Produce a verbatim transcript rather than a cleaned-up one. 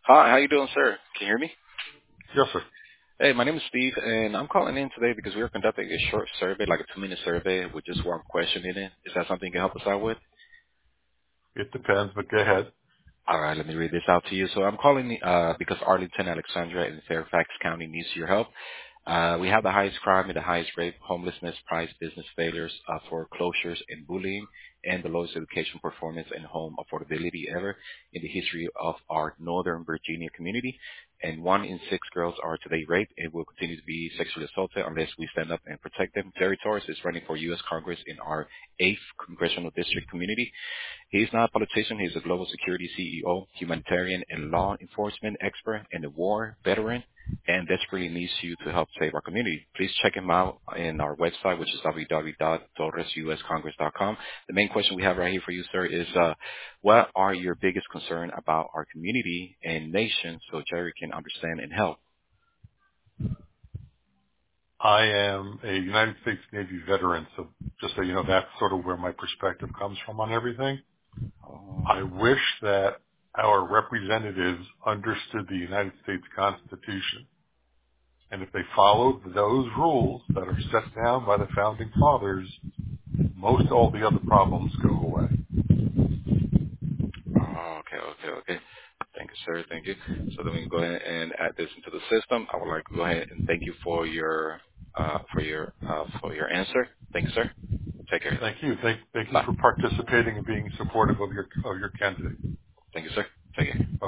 Hi, how you doing, sir? Can you hear me? Yes, sir. Hey, my name is Steve, and I'm calling in today because we are conducting a short survey, like a two-minute survey with just one question in it. Is that something you can help us out with? It depends, but go ahead. All right, let me read this out to you. So I'm calling uh, because Arlington, Alexandria, and Fairfax County needs your help. Uh, we have the highest crime and the highest rate, homelessness, price, business failures, uh, foreclosures, and bullying, and the lowest education performance and home affordability ever in the history of our Northern Virginia community. And one in six girls are today raped and will continue to be sexually assaulted unless we stand up and protect them. Terry Torres is running for U S Congress in our eighth Congressional District community. He's not a politician. He's a global security C E O, humanitarian and law enforcement expert, and a war veteran, and desperately needs you to help save our community. Please check him out in our website, which is w w w dot torres u s congress dot com. The main question we have right here for you, sir, is uh, what are your biggest concern about our community and nation so Jerry can understand and help? I am a United States Navy veteran, so just so you know, that's sort of where my perspective comes from on everything. I Um, wish that our representatives understood the United States Constitution, and if they followed those rules that are set down by the Founding Fathers, most all the other problems go away. Oh, okay, okay, okay. Thank you, sir. Thank you. So then we can go ahead and add this into the system. I would like to go ahead and thank you for your uh, for your uh, for your answer. Thank you, sir. Take care. Thank you. Thank, thank you Bye. for participating and being supportive of your of your candidate. Thank you, sir. Take care.